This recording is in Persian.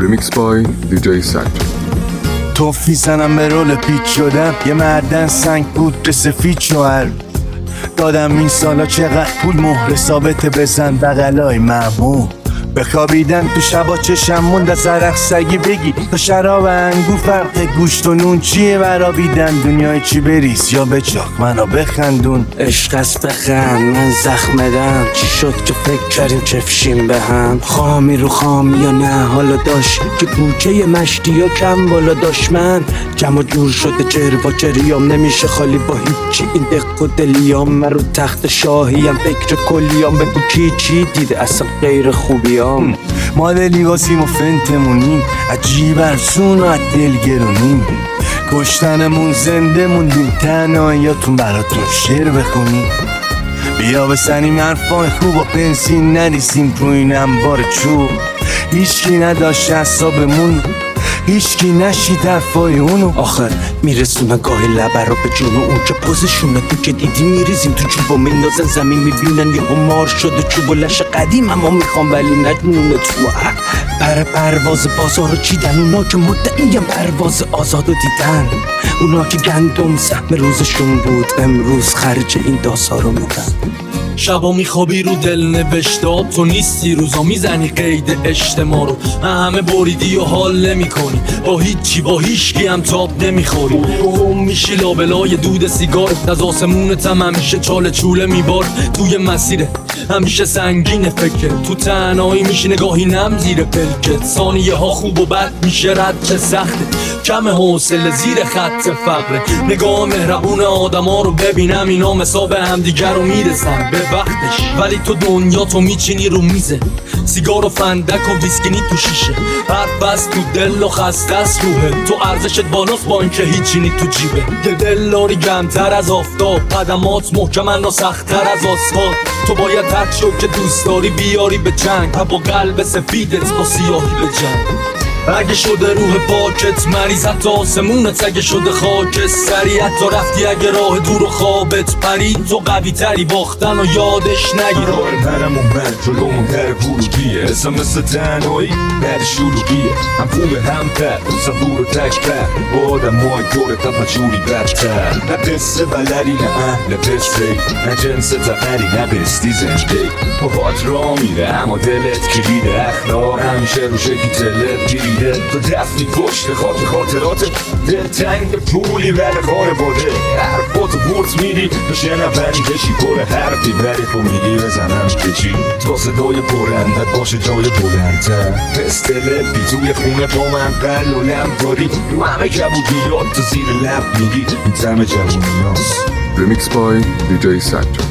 ریمیکس بای دیجی سجاد. توفی زنم به رول پیچ شدم، یه مردن سنگ بود سفید شوهر دادم. این سالا چقدر پول مهر ثابت بزن بغلای مهمون. بخوابیدن تو شبا چشم موند از عرق سگی بگی تا شراب انگور فرق گوشت و نون چیه؟ برابیدن دنیای چی بریز یا بچاک منو بخندون. عشق است بخند من زخمدم، چی شد که فکر کردیم چفشیم به هم؟ خامی رو خامی یا نه حالا داشت که کوچه مشتی و کم بالا داشت. من جمع جور شده جر و جریام نمیشه خالی با هیچی. این دق و دلیام من رو تخت شاهیم فکر کلیام. بگو کی چی دیده اصلا غیر خوبیام. ما دلیواسیم و فنتمونیم عجیب ارسون و دلگرونیم. کشتنمون زنده موندیم تنهاییاتون براتون شعر بخونیم. بیا بسنیم حرفای خوب و بنزین نریسیم تو این انبار چوب. هیچکی نداشت حسابمون، هیچکی نشید حرفای اونو. آخر میرسونه گاهی لبه رو به جون اون که پوزشونه تو که دیدی میریزیم تو چوب و میندازن زمین. میبینن یه مار شده چوب و لش قدیم اما میخوام ولی نجنونه تو. پرواز بازار رو چیدن اونا که مدعیم پرواز آزاد رو دیدن. اونا که گندم سهم روزشون بود امروز خرج این داسا رو میدن. شبا میخوابی رو دل نوشتاب تو نیستی، روزا میزنی قید اجتماع رو. همه بریدی و حال نمی کنی با هیچی، با هیچکی هم تاب نمیخوری. میشی لابلای دود سیگارت، از آسمونت هم همیشه چاله چوله میبار. توی مسیره همیشه سنگین فکر، تو تنهایی میشی نگاهی نم زیر پلکت. ثانیه ها خوب و بد میشه رد چه سخته، کم حوصله زیر خط فقره. نگاه مهربون آدما رو ببینم اینا مسا به هم دیگر رو میرسن به وقتش. ولی تو دنیا تو میچینی رو میزه، سیگار و فندک و ویسکینی تو شیشه. حرف بس تو دل و خسته است روحه، تو ارزشت بالاست با اینکه هیچینی تو جیبه. یه دل داری گرمتر از آفتاب، قدمات محکمن و سخت‌تر از آسفالت. تو باید هر چیو که دوست داری بیاری به جنگ، با قلب سفیدت با سیاهی به جنگ. اگه شده روح پاکت مریض حتی آسمونت، اگه شده خاک سریعت تا رفتی، اگه راه دور و خوابت پرید تو قوی تری باختن و یادش نگیر. برمون بر جلومون در ورودیه، اسم مثل تنهایی در شروعیه. هم خوبه هم بد صبور و تکبر با آدم های دور تفجوری برتر. نه قصه بلری نه اهل قصه، نه جنس تقری نه بستی زنده. پاهات را میره اما دلت کلیده، اخلاق همیشه رو شکلی تلت گیری. تو دفتی پشت خاک خاطرات دل تنگ پولی ور خانواده. حرفاتو برد میدی تو شنفنی کشی پر حرفی ولی تو میگی بزنم کشی. تا صدای برندت باشه جای بلندتر، پست لبی توی خونه با من قل و لم داری. رو همه کبودیات تو زیر لب میگی این تم جوونی هاست. ریمیکس بای دیجی سجاد.